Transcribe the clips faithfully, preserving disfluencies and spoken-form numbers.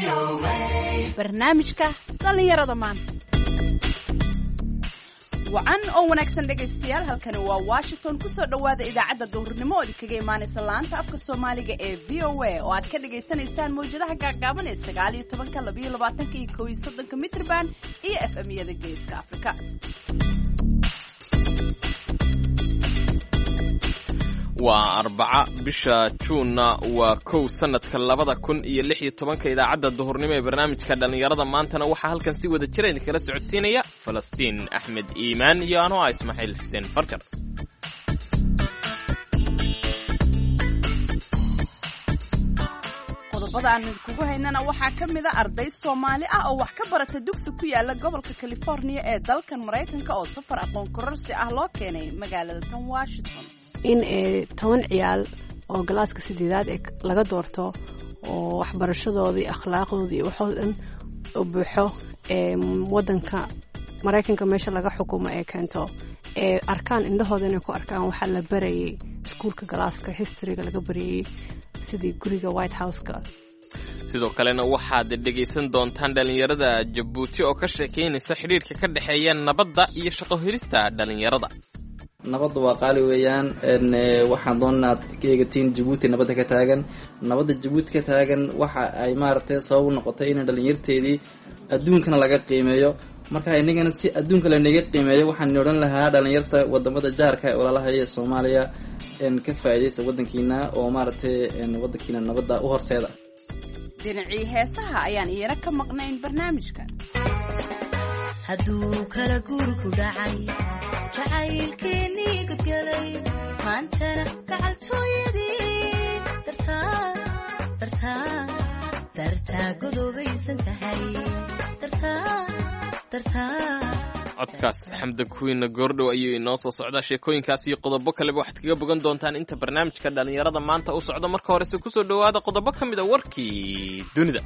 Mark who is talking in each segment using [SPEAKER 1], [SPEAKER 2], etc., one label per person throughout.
[SPEAKER 1] barnaamijka dhalinyarada maanta. wacan oo wanaagsan dhegaystayaal, halkani waa Washington. kusoo dhawaada idaacadda duhurnimo oo kaga imaanaysa laanta afka Soomaaliga ee V O A oo aad ka dhageysanaysaan mawjadaha gaagaaban ee sagaal iyo tobanka, laba iyo labaatanka iyo kow iyo soddonka mitrban iyo F M-yada Geeska Afrika.
[SPEAKER 2] waa arbaca bisha juunna waa kow sanadka labada kun iyo lix iyo tobanka. idaacadda duhurnimo ee barnaamijka dhalinyarada maantana waxaa halkan si wada jira idinkala socodsiinaya Falastiin Axmed Iimaan iyo anoo ah Ismaaciil Xuseen Farjar.
[SPEAKER 1] qodobada aan kugu haynana waxaa ka mid ah arday Soomaali ah oo wax ka barata dugsi ku yaala gobolka California ee dalkan Mareykanka oo safar aqoon kororsi ah loo keenay magaalada tan Washington.
[SPEAKER 3] in toban ciyaal oo galaaska sideedaad ee laga doorto oo waxbarashadooda iyo akhlaaqdooda iyo waxooda dhan u buuxo ee wadanka Mareykanka meesha laga xukumo ee keento ee arkaan indhahooda inay ku arkaan waxa la barayay iskuulka galaaska historyga laga barayay sidii guriga White House-ka.
[SPEAKER 2] sidoo kalena waxaad dhegaysan doontaan dhalinyarada Jabuuti oo ka sheekeynaysa xiriirka ka dhaxeeya nabadda iyo shaqo helista dhalinyarada.
[SPEAKER 4] nabadda waa qaali weeyaan een waxaan doonaa ka eegatiin Djibouti nabadda ka taagan nabadda Djibouti ka taagan waxa ay maartay sabab noqotay in dhalinyarteedii adduunkana laga qiimeeyo marka inagana si adduunka la naga qiimeeyo waxaan oran lahaa dhalinyarta wadamada jaarka ee walaalaha ee Soomaaliya in ka faa'iideysta wadankiina oo maartay in wadankiina nabadda u horseeda.
[SPEAKER 1] dhinacii heesaha ayaan iyana ka maqnayn barnaamijka.
[SPEAKER 5] hadduu kala guurku dhacay jacaylkeenii gudgalay maantana gacaltooyadii dartaa dartaa dartaa godobaysan tahay dartaa dartaa.
[SPEAKER 2] codkaas xamda kuwiina goordhow ayuu inoo soo socdaa. sheekooyinkaas iyo qodobo kaleba waxaad kaga bogan doontaan inta barnaamijka dhalinyarada maanta u socdo. marka horese kusoo dhawaada qodobo ka mid a warkii dunida.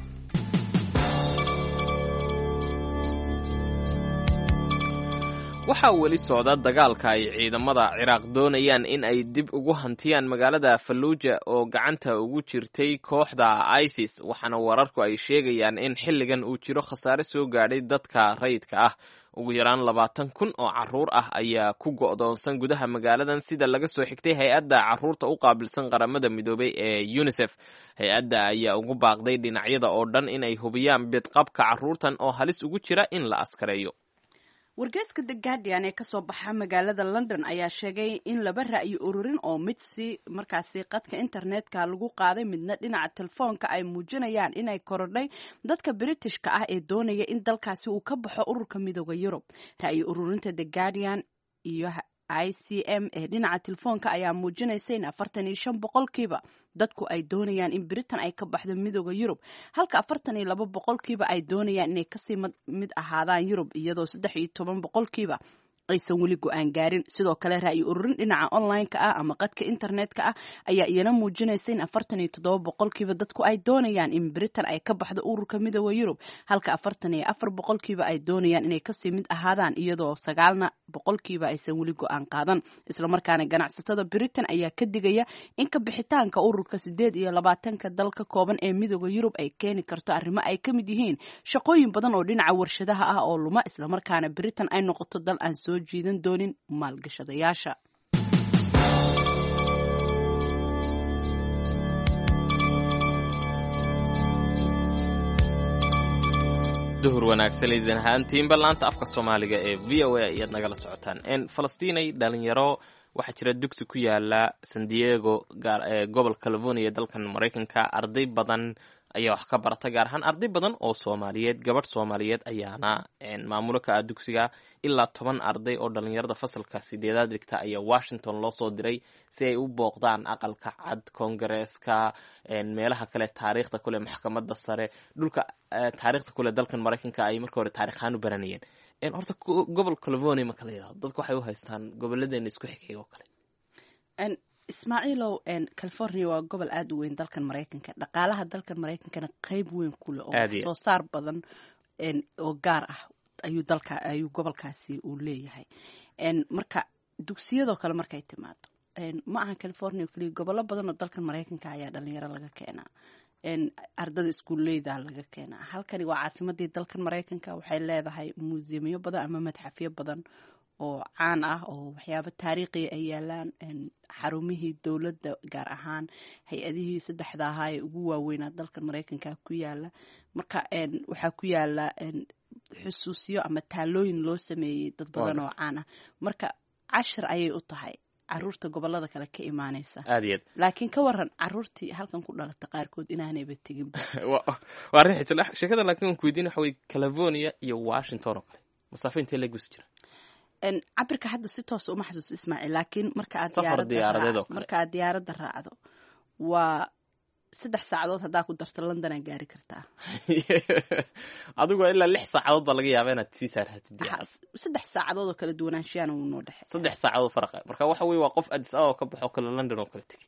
[SPEAKER 2] waxaa weli socda dagaalka ay ciidamada Ciraaq doonayaan in ay dib ugu hantiyaan magaalada Fallujah oo gacanta ugu jirtay kooxda ISIS, waxaana wararku ay sheegayaan in xilligan uu jiro khasaare soo gaadhay dadka rayidka ah. ugu yaraan labaatan kun oo carruur ah ayaa ku go'doonsan gudaha magaaladan sida laga soo xigtay hay-adda carruurta u qaabilsan qaramada midoobay ee UNICEF. hay-adda ayaa ugu baaqday dhinacyada oo dhan inay hubiyaan bidqabka carruurtan oo halis ugu jira in la askareeyo.
[SPEAKER 1] wargeyska The Guardian ee kasoo baxa magaalada London ayaa sheegay in laba ra'yi ururin oo mid si markaasi qadka internetka lagu qaaday midna dhinaca telefoonka ay muujinayaan inay korodhay dadka Britishka ah ee doonaya in dalkaasi uu ka baxo ururka midowga Yurub. ra'yi ururinta The Guardian iyo I C M ee dhinaca telefoonka ayaa muujinaysa in afartan iyo shan boqolkiiba dadku ay doonayaan in Britain ay ka baxdo midowga Yurub, halka afartan iyo laba boqolkiiba ay doonayaan inay kasii mid ahaadaan Yurub, iyadoo saddex iyo toban boqolkiiba aysan weli go-aan gaarin. sidoo kale ra'yi ururin dhinaca online-ka ah ama qadka internetka ah ayaa iyana muujinaysa in afartan iyo toddoba boqolkiiba dadku ay doonayaan in Britain ay ka baxdo ururka midowga Yurub, halka afartan iyo afar boqolkiiba ay doonayaan inay kasii mid ahaadaan, iyadoo sagaalna boqolkiiba aysan weli go-aan qaadan. isla markaana ganacsatada Britain ayaa ka digaya in ka bixitaanka ururka sideed iyo labaatanka dal ka kooban ee midowga Yurub ay keeni karto arrimo ay ka mid yihiin shaqooyin badan oo dhinaca warshadaha ah oo luma, isla markaana Britain ay noqoto dal aan soo jiidan doonin maalgashadayaasha.
[SPEAKER 2] duhur wanaagsan idin ahaantiinba laanta afka Soomaaliga ee V O A ayaad nagala socotaan. in Falastiinay dhalinyaro waxaa jira dugsi ku yaala San Diego gaar ee gobolka California ee dalkan Mareykanka. arday badan ayaa wax ka barata, gaar ahaan arday badan oo Soomaaliyeed. gabadh Soomaaliyeed ayaana maamulo ka ah dugsiga. ilaa toban arday oo dhalinyarada fasalka sideedaad dhigta ayaa Washington loo soo diray si ay u booqdaan aqalka cad, koongareeska, meelaha kale taariikhda kule, maxkamadda sare, dhulka taariikhda kule dalkan Mareykanka ay markii hore taariikhaan u baranayeen. horta gobolka California ma kala yiraahdo, dadku waxay u haystaan gobolladeena isku xigay oo kale.
[SPEAKER 1] Ismaaciilow, California waa gobol aad u weyn dalkan Mareykanka. dhaqaalaha dalkan Mareykankana qayb weyn ku leh oo soo saar badan oo gaar ah ayuu dalka ayuu gobolkaasi uu leeyahay. marka dugsiyadoo kale markay timaado ma aha California kaliya, gobollo badan oo dalkan Mareykanka ayaa dhalinyaro laga keenaa. ardada iskuulleyda laga keenaa. halkani waa caasimadii dalkan maraykanka, waxay leedahay muusiyamyo badan ama madxafyo badan oo caan ah oo waxyaabo taariikhiya ay yaalaan, xarumihii dowladda gaar ahaan hay-adihii saddexda ahaa ee ugu waaweynaa dalkan maraykanka ku yaala. marka waxaa ku yaala xusuusyo ama taalooyin loo sameeyey dad badan oo caan ah, marka cashir ayay u tahay caruurta gobolada kale ka imaanaysa.
[SPEAKER 2] aad iyo aad.
[SPEAKER 1] laakiin ka waran caruurtii halkan ku dhalata qaarkood inaanayba tegin.
[SPEAKER 2] waa arrin xitaa sheekada. laakiin waan ku weydiin waxa weye California iyo Washington oo kale masaafo intee leeg buu jira? cabirka hadda si toos uma xasuus Ismaaciil, laakiin marka aad diyaaradda marka aad diyaaradda raacdo waa saddex saacadood haddaa ku darto London aad gaari kartaa. adigu ilaa lix saacadood baa laga yaabaa inaad sii saarhatid diyaarad.
[SPEAKER 1] saddex saacadood oo kala duwanaanshiyaana wuu noo dhexeeya.
[SPEAKER 2] saddex saacadood farqa. marka waxa weeye waa qof Addis Ababa ka baxo kale London oo kale tegi.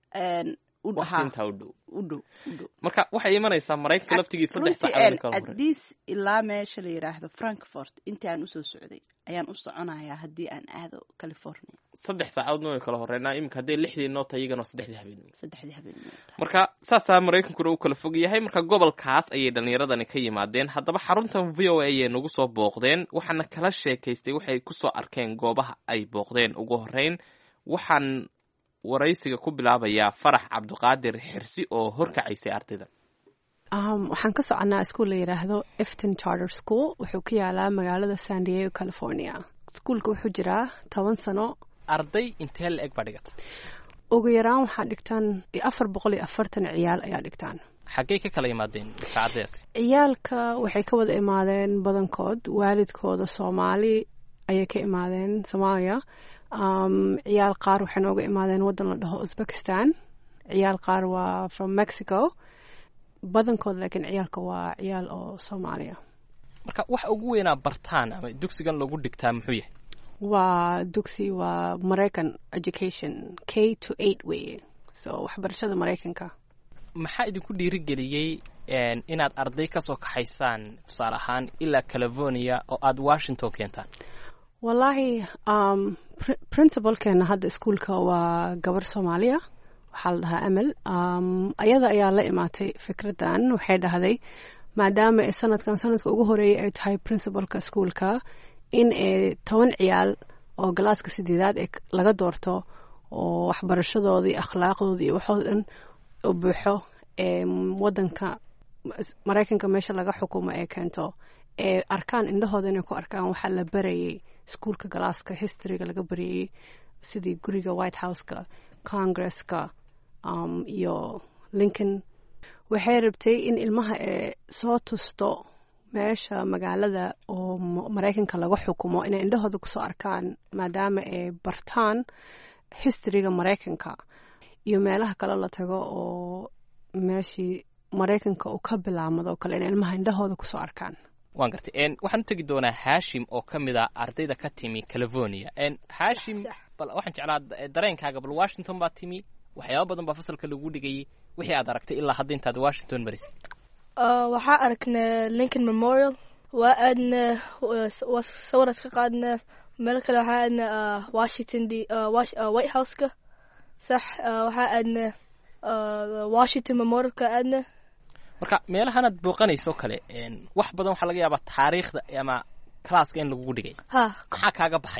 [SPEAKER 2] intaa u dhow u dhow marka waxay imanaysaa Maraykanka laftigii saddex saacadood kala hore. Addis
[SPEAKER 1] ilaa meesha la yiraahdo Frankfurt intii aan usoo socday ayaan u soconayaa haddii aan aado California. saddex saacadood noo kala horeynaa. iminka haddii lixdii noo tahay iyagana saddexdii habeenimo. saddexdii habeenimo. marka saasaa Maraykankuna u kala fog yahay. marka gobolkaas ayay dhallinyaradani ka yimaadeen. haddaba xaruntan V O A ayay nagu soo booqdeen, waxaana kala sheekaystay waxay ku soo arkeen goobaha ay booqdeen. ugu horeyn waxaan waraysiga ku bilaabayaa Farax Cabdiqaadir Xirsi oo horkacaysay ardayda.
[SPEAKER 3] Um, waxaan ka soconaa iskuul la yiraahdo Efton Charter School. wuxuu ku yaalaa magaalada San Diego, California. iskuulka wuxuu jiraa toban sano.
[SPEAKER 2] arday intee la eg baa dhigata?
[SPEAKER 3] ugu yaraan waxaa dhigtaan afar boqol iyo afartan ciyaal ayaa dhigtaan.
[SPEAKER 2] xaggay ka kala imaadeen saacadaasi?
[SPEAKER 3] ciyaalka waxay ka wada imaadeen badankood waalidkooda Soomaali ayay ka imaadeen Soomaaliya. Um, ciyaal qaar waxay nooga imaadeen waddan la dhaho Uzbekistan. ciyaal qaar waa from Mexico. badankood laakiin ciyaalka waa ciyaal oo Soomaaliya.
[SPEAKER 2] marka waxa ugu weynaa bartaan ama dugsigan lagu dhigtaa muxuu yahay?
[SPEAKER 3] waa dugsi waa American education K to eight way, so waxbarashada Maraykanka.
[SPEAKER 2] maxaa idinku dhiirigeliyey inaad arday ka soo kaxaysaan tusaale ahaan ilaa California oo aad Washington keentaan?
[SPEAKER 3] wallaahi um, pr- principalkeena hadda iskuulka waa gabar Soomaaliya, waxaa la dhahaa Amal. um, ayada ayaa la imaatay fikraddan. waxay dhahday maadaama ay sanadkan sanadka ugu horeeyay ay tahay principalka iskuulka, in ay toban ciyaal oo galaaska sideedaad ee laga doorto oo waxbarashadooda iyo akhlaaqdooda iyo waxoo dhan u buuxo ee wadanka Maraykanka meesha laga xukumo ee keento, ee arkaan indhahooda inay ku arkaan waxaa la barayay iskuulka galaaska historyga laga barayay, sidii guriga White House-ka, Congress-ka um, iyo Lincoln. waxay rabtay in ilmaha ee soo tusto meesha magaalada oo Maraykanka laga xukumo inay indhahooda kusoo arkaan, maadaama ay bartaan historyga Maraykanka iyo meelaha kale la tago oo meeshii Maraykanka uu ka bilaamado oo kale in ilmaha indhahooda kusoo arkaan.
[SPEAKER 2] waan gartay. waxaan u tegi doonaa Haashim oo ka mid ah ardayda ka timi California. Haashim, bal waxaan jeclaa dareenkaaga. bal Washington baa timi, waxyaabo badan baa fasalka lagu dhigayay, wixii aad aragtay ilaa hadda intaad Washington marisay?
[SPEAKER 6] waxaa aragnay Lincoln Memorial, waa aadna sawir iska qaadnay. meel kale waxaa aadnay Washington White House-ka. sax waxaa aadnay Washington Memorial-ka aadnay.
[SPEAKER 2] marka meelahanaad booqanayso kale wax badan waxaa laga yaabaa taariikhda ama classka in lagugu dhigay.
[SPEAKER 6] ha
[SPEAKER 2] maxaa kaaga baxay?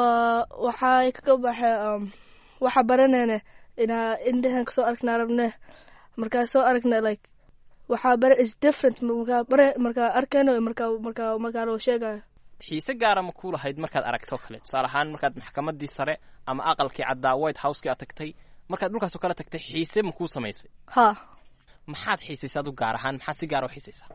[SPEAKER 6] waxaa kaga baxay waxaa baranayna inaa indhahan kasoo aragnaa rabne. markaa soo aragna like waxaa bara is different markaa bare markaa arkayno markaa markaa markaa loo sheegayo.
[SPEAKER 2] xiise gaara ma ku lahayd markaad aragto kale? tusaale ahaan markaad maxkamaddii sare ama aqalkii caddaa White House-kii aad tagtay, markaad dhulkaasoo kale tagtay xiise ma kuu samaysay?
[SPEAKER 6] ha
[SPEAKER 2] maxaad xiisaysaa adu gaar ahaan? maxaad si gaara u xiisaysaa?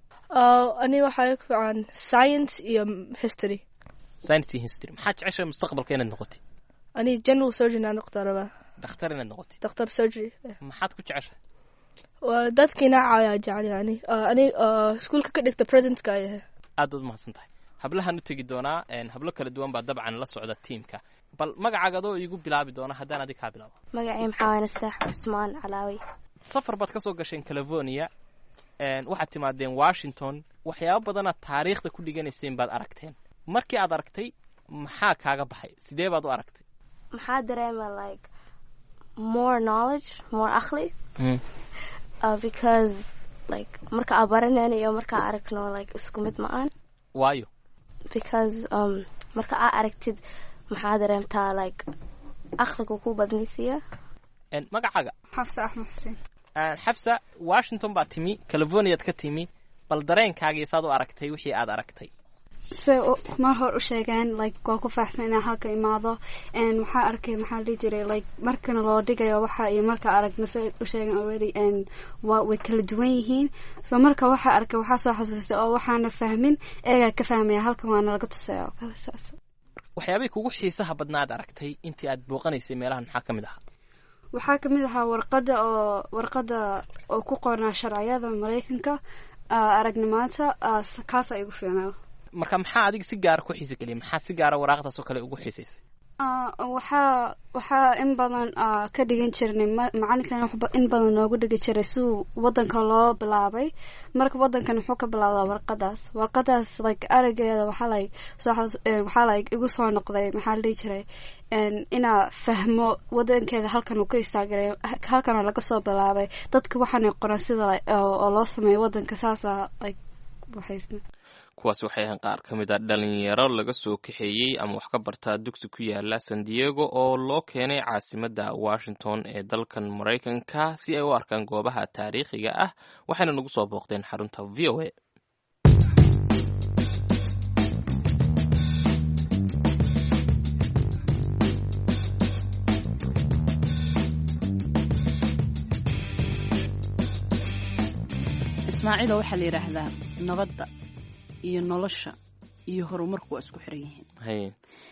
[SPEAKER 6] ani waxaa ku fiican science iyo history.
[SPEAKER 2] science iyo history. maxaad jeceshahay mustaqbalka inaad noqotid?
[SPEAKER 6] ani general surgeon aan noqdaa rabaa.
[SPEAKER 2] dhakhtar inaad noqotid?
[SPEAKER 6] dhakhtar surgery.
[SPEAKER 2] maxaad ku jeceshahay?
[SPEAKER 6] dadkiina caayaa jecel yani. ani iskuulka ka dhigta presentka ayahay.
[SPEAKER 2] aad baad mahadsan tahay. hablahan u tegi doonaa. hablo kala duwan baa dabcan la socda tiimka. bal magacaaga adoo iigu bilaabi doona haddaan adig kaa bilaabo.
[SPEAKER 7] magacay maxaa waana Sax Cusmaan Calaawi.
[SPEAKER 2] safar baad ka soo gasheen California, waxaad timaadeen Washington, waxyaabo badanaad taariikhda ku dhiganayseen baad aragteen. markii aad aragtay maxaa kaaga baxay? sidee baad u aragtay?
[SPEAKER 7] maxaa dareema like more knowledge, more aqli. uh, because like marka aan baranayno iyo marka aan aragno like isku mid ma aan
[SPEAKER 2] waayo
[SPEAKER 7] because um marka aad aragtid maxaa dareemtaa like aqliga ku badnaysiya
[SPEAKER 2] en magacaaga
[SPEAKER 8] xafsa axmed xuseen
[SPEAKER 2] xafsa Washington baa timi California ka timi bal dareenkaaga isaad u aragtay wixii aad aragtay
[SPEAKER 8] so mar hor u sheegeen like waa ku faaxsan inaan halka imaado and waxaa arkay maxaa la jiray like markana loo dhigayo waxa iyo marka aragna say u sheegeen already and waa way kala duwan yihiin so marka waxa arkay waxa soo xasuustay oo waxaana fahmin eega ka fahmaya halka waana laga tusayo kala saas
[SPEAKER 2] waxyaabay kugu xiisaha badnaad aragtay intii aad booqanaysay meelahan maxaa kamid ahaa
[SPEAKER 8] waxaa kamid ahaa warqada oo warqada oo ku qornaa sharciyada Mareykanka aragnimaanta kaas ay ugu fiicnaa
[SPEAKER 2] marka maxaa adiga si gaar ku xiisa galiyay maxaa si gaar waraqadaas oo kale ugu xiisaysay
[SPEAKER 8] ah waxa waxa in badan ka dhigan jirnay macalinkan waxba in badan noogu dhigi jiray si wadanka loo bilaabay marka wadankan wuxuu ka bilaabaa warqadaas warqadaas like arageeda waxa like soo waxa like igu soo noqday maxaa la jiray in ina fahmo wadankeeda halkan uu ka istaagay halkan laga soo bilaabay dadka waxaan qoran sida oo loo sameeyo wadanka saasa like waxaysna
[SPEAKER 2] kuwaas waxay ahaan qaar ka mid ah dhalinyaro laga soo kaxeeyey ama wax ka bartaa dugsi ku yaala San Diego oo loo keenay caasimadda Washington ee dalkan Mareykanka si ay u arkaan goobaha taariikhiga ah waxayna nagu soo booqdeen xarunta V O A
[SPEAKER 1] Ismaaciil waxa la yiraahdaa nabadda iyo nolosha iyo horumarku waa isku xiran yihiin
[SPEAKER 2] hay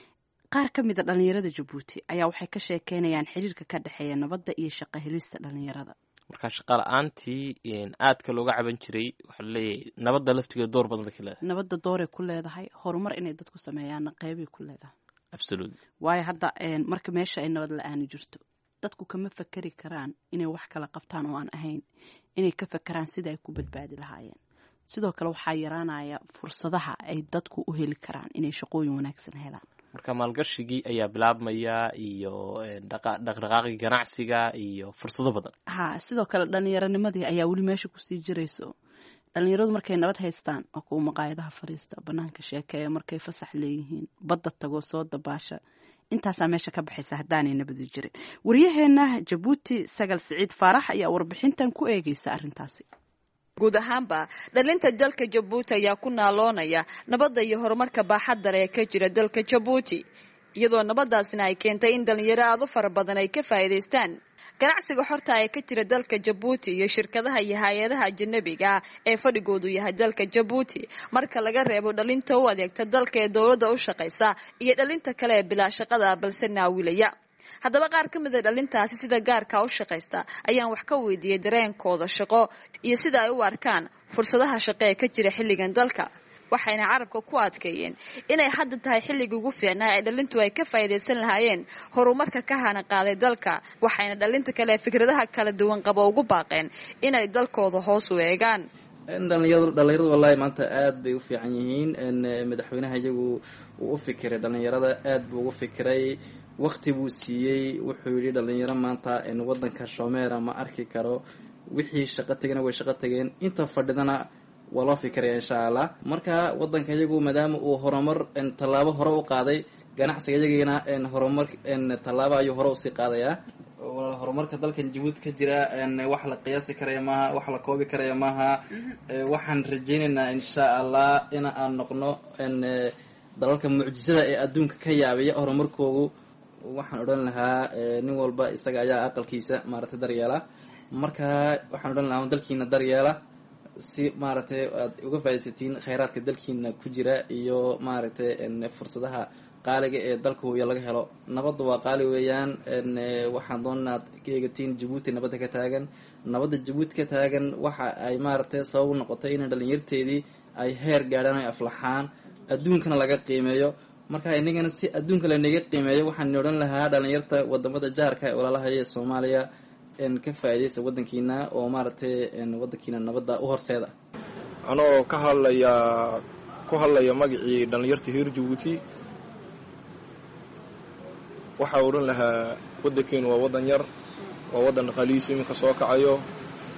[SPEAKER 1] qaar ka mid ah dhalinyarada Djibouti ayaa waxay ka sheekeynayaan xiriirka ka dhaxeeya nabadda iyo shaqo helista dhalinyarada
[SPEAKER 2] marka shaqo la'aantii in aadka looga caban jiray waxa la leeyahay nabadda laftigeeda door badan bay ku leedahay
[SPEAKER 1] nabadda door ay ku leedahay horumar inay dadku sameeyaan qayb ay ku leedahay
[SPEAKER 2] absolutely
[SPEAKER 1] waayo hadda marka meesha ay nabad la'aan jirto dadku kama fakari karaan inay wax kala qabtaan oo aan ahayn inay ka fakaraan sida ay ku badbaadi lahaayeen sidoo kale waxaa yaraanaya fursadaha ay dadku u heli karaan inay shaqooyin wanaagsan helaan
[SPEAKER 2] marka maalgashigii ayaa bilaabmaya iyo dhaqdhaqaaqi ganacsiga iyo fursado badan
[SPEAKER 1] ha sidoo kale dhalinyaranimadii ayaa weli meesha ku sii jirayso dhalinyaradu markay nabad haystaan oo kuwa maqaayadaha fariista banaanka sheekeeya markay fasax leeyihiin badda tago soo dabaasha intaasaa meesha ka baxaysa haddaanay nabadi jirin waryaheena Djibouti Sagal Siciid Faarax ayaa warbixintan ku eegaysa arrintaasi
[SPEAKER 9] guud ahaanba dhalinta dalka Djibouti ayaa ku naaloonaya nabadda iyo horumarka baaxadda ee ka jira dalka Djibouti iyadoo nabadaasina ay keentay in dhalinyaro aad u fara badan ay ka faa'iideystaan ganacsiga xorta ee ka jira dalka Djibouti iyo shirkadaha iyo hay'adaha ajnabiga ee fadhigoodu yahay dalka Djibouti marka laga reebo dhalinta u adeegta dalka ee dawladda u shaqeysa iyo dhalinta kale ee bilaa shaqada balse naawilaya haddaba qaar ka mid ah dhalintaasi sida gaarka u shaqeysta ayaan wax ka weydiiyay dareenkooda shaqo iyo sida ay u arkaan fursadaha shaqo ee ka jira xilligan dalka waxayna carabka ku adkeeyeen inay hadda tahay xilliga ugu fiicnaa ee dhalintu ay ka faa'iideysan lahaayeen horumarka ka hana qaaday dalka waxayna dhalinta kale fikradaha kala duwan qabo ugu baaqeen inay dalkooda hoos u eegaan
[SPEAKER 4] dhalinyaradu dhalinyaradu wallahi maanta aad bay u fiican yihiin madaxweynaha iyagu uu u fikiray dhalinyarada aad buu ugu fikiray waqti buu siiyey wuxuu yidhi dhalinyaro maanta wadanka Shomeera ma arki karo wixii shaqo tagana way shaqo tageen inta fadhidana waa loo fikiraya insha Allah marka wadanka iyagu maadaama uu horumar tallaabo hore u qaaday ganacsiga iyagina horumar tallaabo ayuu hore u sii qaadayaa horumarka dalkan Djibouti ka jira wax la qiyaasi karayo maaha wax la koobi karayo maaha waxaan rajaynaynaa insha Allah in aan noqono dalalka mucjisada ee adduunka ka yaabaya horumarkoodu waxaan odhan lahaa nin walba isaga ayaa aqalkiisa maaragtay daryeela marka waxaan odhan lahaa dalkiina daryeela si maaragtay aad uga faa'iidaysatiin kheyraadka dalkiina ku jira iyo maaragtay fursadaha qaaliga ee dalka hooyo laga helo nabadda waa qaali weeyaan waxaan doonaad ka eegatiin Djibouti nabadda ka taagan nabadda Djibouti ka taagan waxa ay maaragtay sabab noqotay in dhalinyarteedii ay heer gaadhaan ay aflaxaan adduunkana laga qiimeeyo marka inagana si adduunka la naga qiimeeyo waxaan odhan lahaa dhalinyarta wadamada jaarka ee walaalahaya Soomaaliya in ka faa'iideysa wadankiina oo maaragtay wadankiina nabadda u horseeda
[SPEAKER 10] anoo ka hadlaya ku hadlaya magacii dhalinyarta reer Djibouti waxa oran lahaa wadankeenu waa wadan yar waa wadan dhaqaalihiisu iminka soo kacayo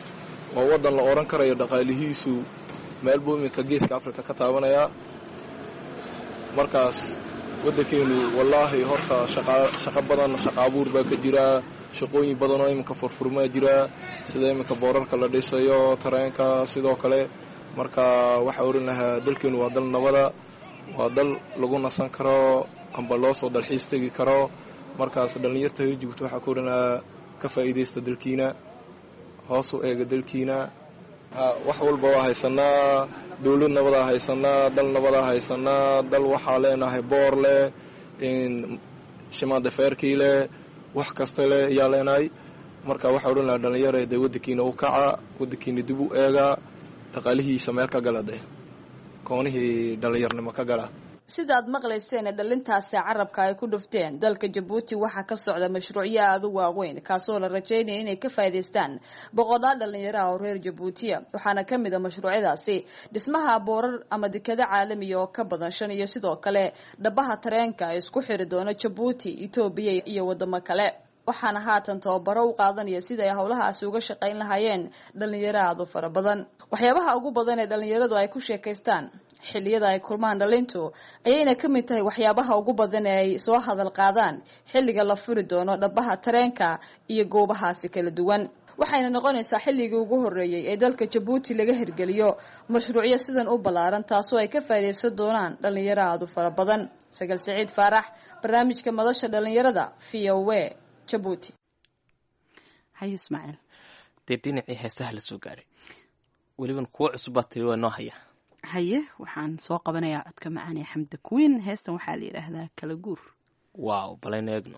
[SPEAKER 10] waa waddan la oran karayo dhaqaalihiisu meel buu iminka geeska afrika ka taabanayaa. markaas waddankeenu wallaahi horta shaqo badan shaqo abuur baa ka jira, shaqooyin badan oo iminka furfurmaa jira, sida iminka boorarka la dhisayo, tareenka sidoo kale. marka waxaa oran lahaa dalkeenu waa dal nabada, waa dal lagu nasan karo amba loo soo dalxiis tegi karo. markaas dhallinyarta Jabuuti waxaa ku oran lahaa ka faa'iidaysta dalkiina, hoos u eega dalkiina. wax walba waa haysanaa, dawlad nabadaa haysanaa, dal nabadaa haysanaa, dal waxaa leenahay boor leh, shimaada feerkii leh, wax kasta leh ayaa leenahay. marka waxaa odhan lahaa dhallinyara dee waddankiina u kaca, waddankiina dib u eega, dhaqaalihiisa meel ka gala, dee koonihii dhallinyarnimo ka gala.
[SPEAKER 9] sidaad maqlayseen dhalintaasi carabka ay ku dhufteen dalka Jabuuti waxaa ka socda mashruucyo aad u waaweyn kaasoo la rajaynaya inay ka faa'iideystaan boqolaal dhalinyaro oo reer Jabuuti waxaana ka mid ah mashruucyadaasi dhismaha boorar ama dekada caalami oo ka badan shan iyo sidoo kale dhabaha tareenka ay isku xiri doona Jabuuti, Itoobiya iyo wadamo kale. waxaana haatan tababaro u qaadanaya sida ay howlahaasi uga shaqayn lahaayeen dhalinyaro aad u fara badan. waxyaabaha ugu badan ee dhalinyaradu ay ku sheekaystaan xilliyada ay kulmaan dhalintu ayayna ka mid tahay waxyaabaha ugu badan ee ay soo hadal qaadaan xilliga la furi doono dhabaha tareenka iyo goobahaasi kala duwan. waxayna noqonaysaa xilligii ugu horeeyay ee dalka Jabuuti laga hirgeliyo mashruucyo sidan u ballaaran taasoo ay ka faa'iideysan doonaan dhalinyaro aad u fara badan. Sagal Saciid Faarax, barnaamijka madasha dhalinyarada V O A Jabuuti.
[SPEAKER 1] hay Ismaaciil
[SPEAKER 2] dee dhinacii heesaha la soo gaaray weliban kuwa cusub baa tiri waa noo haya.
[SPEAKER 1] haye waxaan soo qabanayaa codka macaan ee Xamda Queen. heestan waxaa la yidhaahdaa kala guur.
[SPEAKER 2] waaw balayna eegno.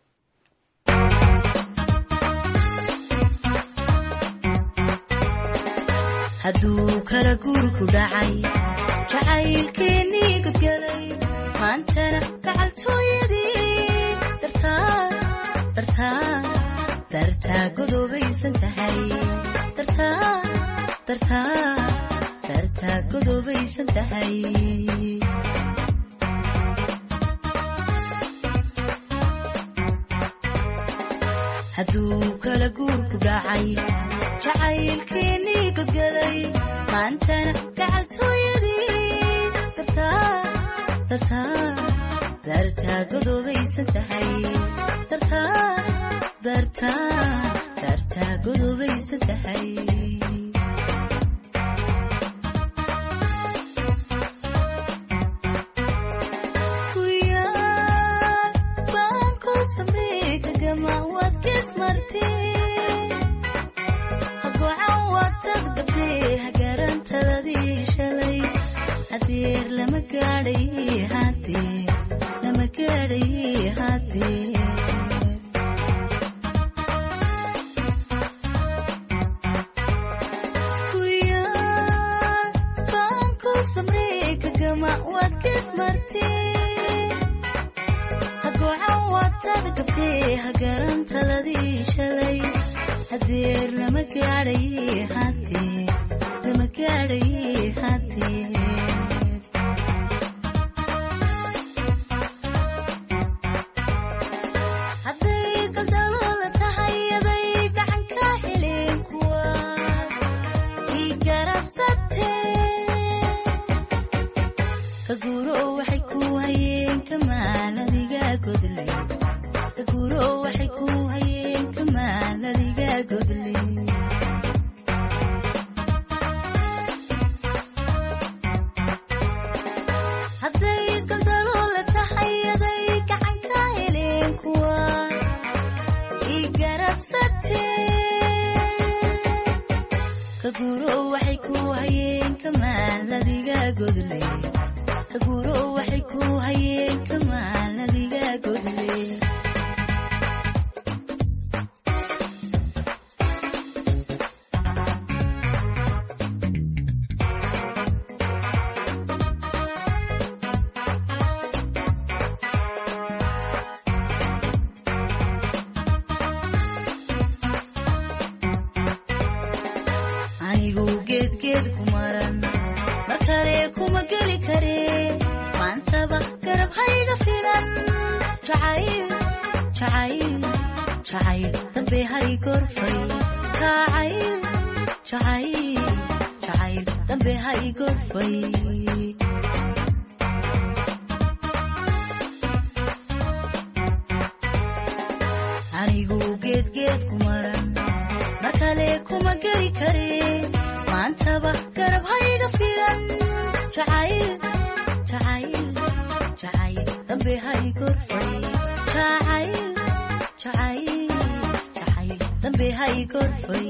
[SPEAKER 5] hadduu kala guur ku dhacay jacaylkeennii gudgalay maantana gacaltooyadii dartaa dartaa dartaa godoobaysan tahay dartaa dartaa dartaa godoobaysan tahay. hadduu kala guur ku dhacay jacaylkeennii gudgalay maantana gacaltooyadii dartaa dartaa dartaa godoobaysan tahay dartaa dartaa dartaa godoobaysan tahay. jacayl jacayl dambe ha i gorfay anigu geedgeed ku maran mar kale kuma geli kareen maantaba garab hayga filan jacayl jacayl jacayl dambe ha i gorfay jacayl jacayl jacayl dambe ha i gorfay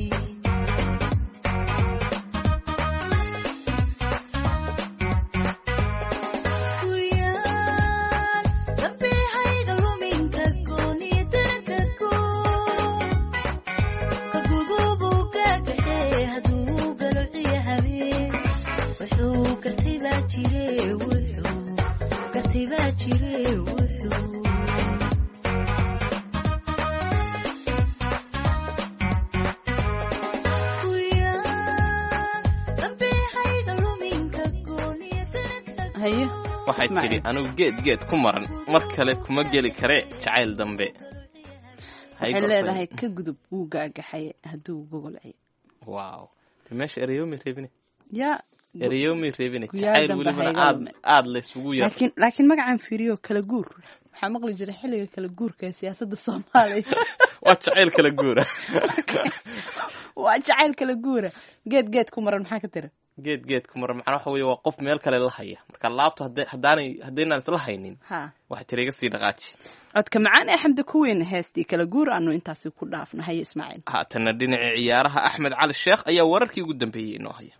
[SPEAKER 2] waxay tidhi anigu geed geed ku maran mar kale kuma geli kare jacayl dambe
[SPEAKER 1] waxay leedahay ka gudub wuu gaagaxay hadduu gogolcay
[SPEAKER 2] wow meesha erayomi reebine
[SPEAKER 1] ya
[SPEAKER 2] erayomi reebine jacayl welibana aad aad laysugu yar
[SPEAKER 1] laakiin laakiin magacan fiiriyo kala guur waxaa maqli jiray xilliga kala guurka ee siyaasadda soomaaliya
[SPEAKER 2] waa jacayl kala guura
[SPEAKER 1] waa jacayl kala guura geed geed ku maran maxaa ka tira
[SPEAKER 2] geed geed ku maran macnaha waxa weeye waa qof meel kale la haya marka laabto haddaanay haddaynaan isla haynin waxa tira iga sii dhaqaaji
[SPEAKER 1] codka macaan ee xamdi ku weyn heestii kala guur aanu intaasi ku dhaafna haye ismaaciil
[SPEAKER 2] haatana dhinaca ciyaaraha axmed cali sheekh ayaa wararkii ugu dambeeyey inoo haya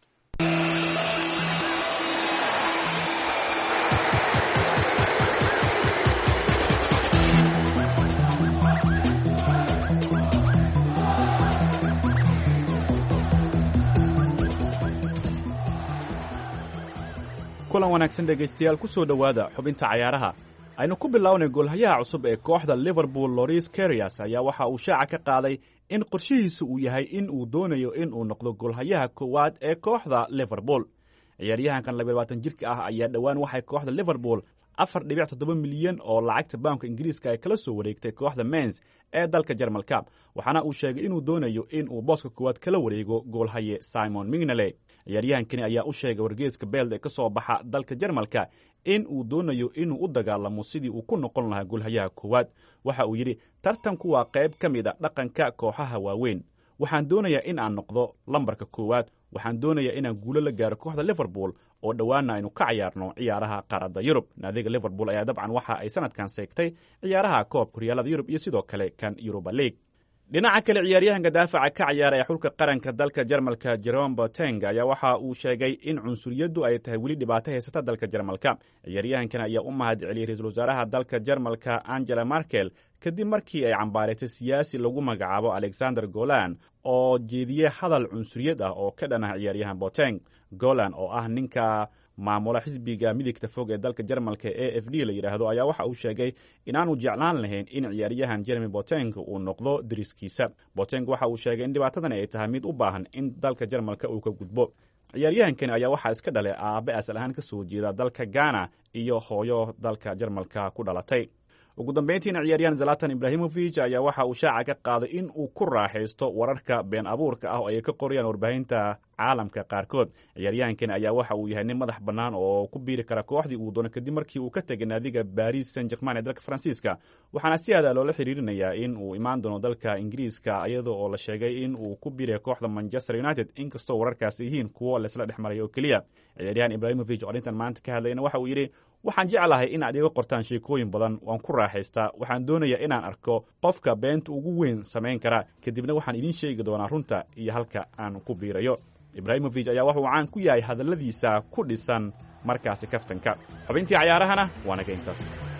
[SPEAKER 11] kulan wanaagsan dhegaystayaal ku soo dhowaada xubinta cayaaraha aynu ku bilownay goolhayaha cusub ee kooxda liverpool loris karias ayaa waxa uu shaaca ka qaaday in qorshihiisu uu yahay in uu doonayo in uu noqdo goolhayaha koowaad ee kooxda liverpool ciyaaryahankan laba iyo labaatan jirka ah ayaa dhowaan waxay kooxda liverpool afar dhibic toddoba milyan oo lacagta baanka ingiriiska ay kala soo wareegtay kooxda mens ee dalka jarmalka waxaana uu sheegay inuu doonayo in uu booska koowaad kala wareego goolhaye simon mignale ciyaaryahankani ayaa u sheegay wargeeska beld ee ka soo baxa dalka jarmalka in uu doonayo inuu u dagaalamo sidii uu ku noqon lahaa goolhayaha koowaad waxa uu yidhi tartanku waa qayb ka mid a dhaqanka kooxaha waaweyn waxaan doonayaa in aan noqdo lambarka koowaad waxaan doonayaa inaan guulo la gaaro kooxda liverpool oo dhowaana aynu ka cayaarno ciyaaraha qaaradda yurub naadiga liverpool ayaa dabcan waxa ay sanadkan seegtay ciyaaraha koobka horyaalada yurub iyo sidoo kale kan yuruba league dhinaca kale ciyaaryahanka daafaca ka ciyaara ee xulka qaranka dalka jarmalka jerome boateng ayaa waxa uu sheegay in cunsuriyaddu ay tahay weli dhibaato haysata dalka jarmalka ciyaaryahankan ayaa u mahad celiyey ra-iisul wasaaraha dalka jarmalka angela merkel kadib markii ay cambaaraysay siyaasi lagu magacaabo alexander golan oo jeediyey hadal cunsuriyad ah oo ka dhan ah ciyaaryahan boateng golan oo ah ninka maamula xisbiga midigta fog ee dalka jarmalka e f d la yidhaahdo ayaa waxa uu sheegay inaanu jeclaan lahayn in ciyaaryahan jeremy boateng uu noqdo dariskiisa boateng waxa uu sheegay in dhibaatadani ay tahay mid u baahan in dalka jarmalka uu ka gudbo ciyaaryahankani ayaa waxaa iska dhalay aabe asal ahaan ka soo jeeda dalka ghana iyo hooyo dalka jarmalka ku dhalatay ugu dambayntiina ciyaaryahan zalatan ibrahimovic ayaa waxa uu shaaca ka qaaday in uu ku raaxaysto wararka been abuurka ah oo ay ka qorayaan warbaahinta caalamka qaarkood ciyaaryahankan ayaa waxa uu yahay nin madax bannaan oo ku biiri kara kooxdii uu doono kadib markii uu ka tegay naadiga baris saint german ee dalka faransiiska waxaana si aada loola xiriirinayaa in uu imaan doono dalka ingiriiska iyadoo oo la sheegay in uu ku biiriya kooxda manchester united inkastoo wararkaasi yihiin kuwo laisla dhex maray oo keliya ciyaaryahan ibrahimovic oo arrintan maanta ka hadlayna waxa uu yidhi waxaan jeclahay in aad iga qortaan sheekooyin badan waan ku raaxaystaa waxaan doonayaa inaan arko qofka beenta ugu weyn samayn kara kadibna waxaan idiin sheegi doonaa runta iyo halka aan ku biirayo ibrahimovic ayaa wuxuu caan ku yahay hadalladiisa ku dhisan markaasi kaftanka xubintii cayaarahana waa naga intaas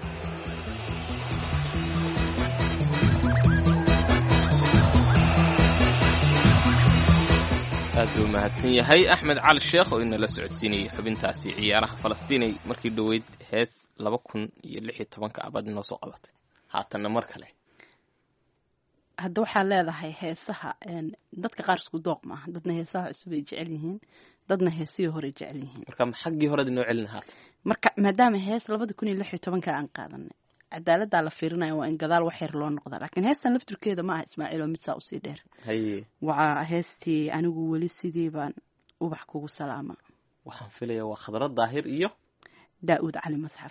[SPEAKER 2] aad buu mahadsan yahay axmed cali sheekh oo inala socodsiinayay xubintaasi ciyaaraha falastiinay markii dhoweyd hees laba kun iyo lix iyo tobanka abad inoo soo qabatay haatanna mar kale
[SPEAKER 1] hadda waxaad leedahay heesaha dadka qaar isku dooq maaha dadna heesaha cusub ay jecel yihiin dadna heesihii hore jecel yihiin
[SPEAKER 2] marka xaggii horead inoo celin haata
[SPEAKER 1] marka maadaama hees labada kun iyo lix iyo tobanka aan qaadanay cadaaladdaa la fiirinaya waa in gadaal wax yar loo noqda laakiin heestan laftirkeeda ma aha ismaaciil oo mid saa usii dheer
[SPEAKER 2] haye
[SPEAKER 1] waa heestii anigu weli sidii baan ubax kugu salaama
[SPEAKER 2] waxaan filayaa waa khadrad daahir iyo
[SPEAKER 1] daa'uud cali masxaf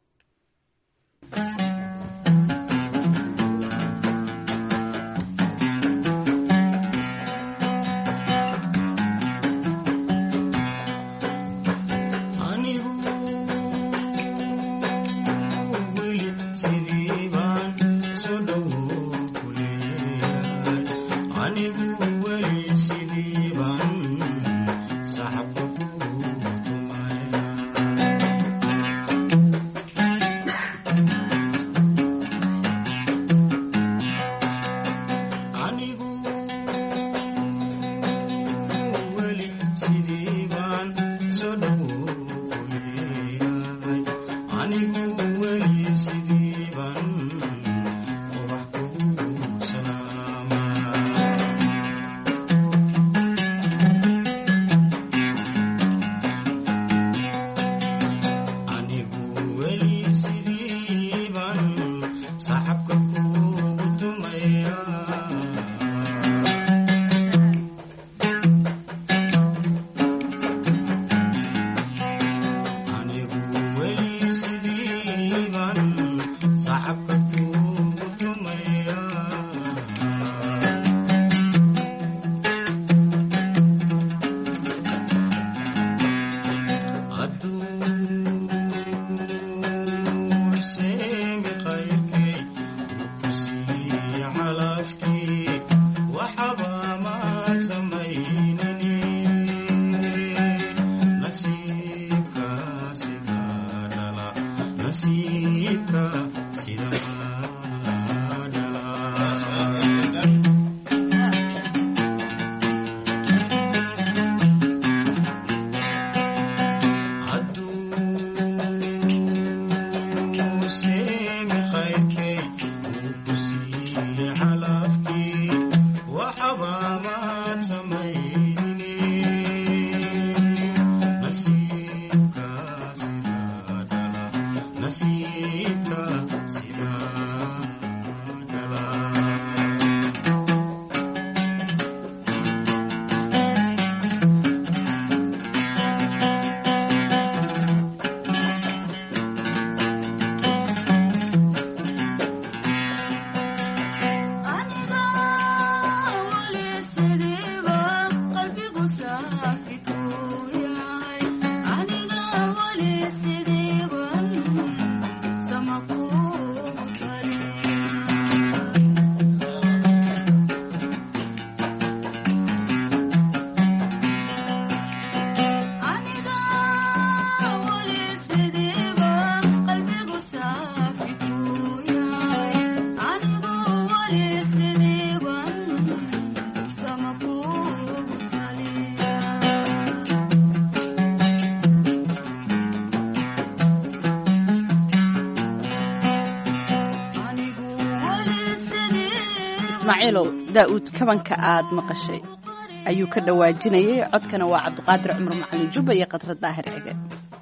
[SPEAKER 1] ismaaciilow daa'uud kabanka aad maqashay ayuu ka dhawaajinayay codkana waa cabdiqaadir cumar macalin jubba iyo qadra daahir cige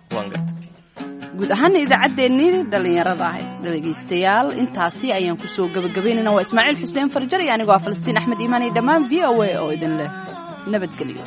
[SPEAKER 1] guud ahaana idaacaddeenii dhallinyarada ahayd dhegaystayaal intaasi ayaan kusoo gabagabaynayna waa ismaaciil xuseen farjar iyo anigoo ah falastiin axmed iimaan iyo dhammaan v o a oo idin leh nabadgelyo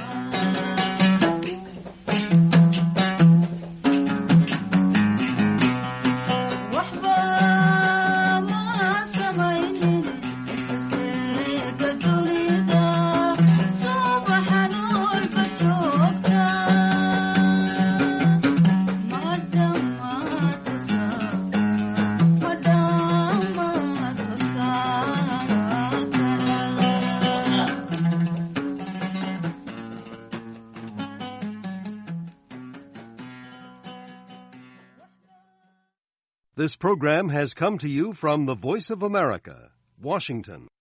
[SPEAKER 12] This program has come to you from the Voice of America, Washington.